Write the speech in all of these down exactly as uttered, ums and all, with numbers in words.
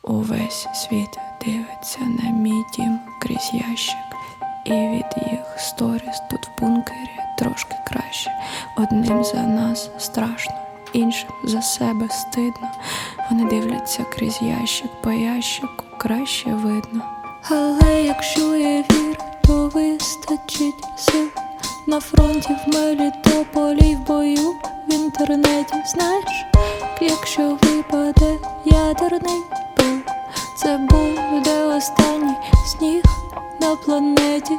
Увесь світ дивиться на мій дім крізь ящик, і від їх сторіс тут в бункері трошки краще. Одним за нас страшно, іншим за себе стидно. Вони дивляться крізь ящик, по ящику краще видно. Але якщо є віра, то вистачить сил. На фронті, в Мелітополі, в бою, в інтернеті. Знаєш, якщо випаде ядерний пил, це буде останній сніг на планеті.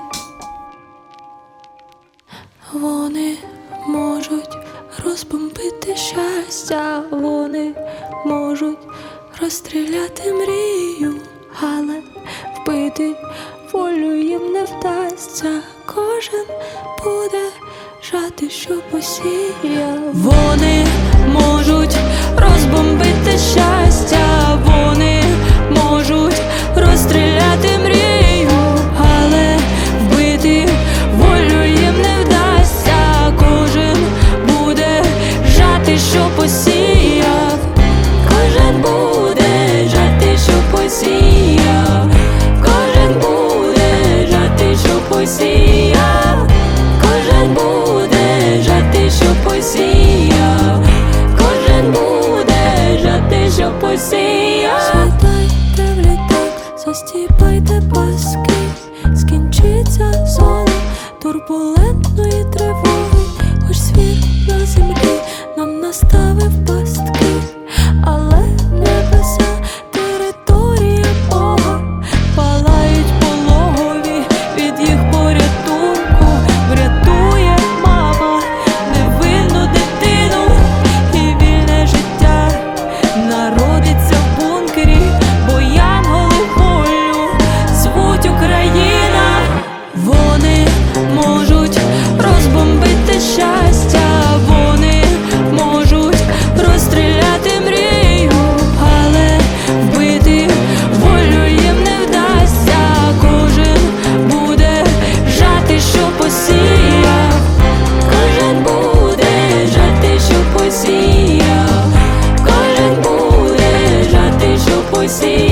Вони можуть розбомбити щастя, вони можуть розстріляти мрію, але вбити волю їм не вдасться. Кожен буде жати, що посіяв. Вони можуть розбомбити щастя, вони можуть розстріляти мрію, але вбити волю їм не вдасться. Кожен буде жати, що посіяв. Кожен буде жати, що посіяв. Кожен буде жати, що посіяв. Кожен буде жати, що посіяв. Кожен буде жати, що посіяв. Сідайте в літак, застіпайте паски, скінчиться зона турбулентної тривоги. Хоч світ на землі нам наставив пастки, але небеса територія Бога. Палають пологові від їх порятунку. Врятує мама невинну дитину, і вільне життя народиться в бункері, бо янголи волю звуть Україна. Вони можуть розбомбити щастя, вони можуть розстріляти мрію, але вбити волю їм не вдасться. Кожен буде жати, що посіяв. Кожен буде жати, що посіяв. Кожен буде жати, що посіяв.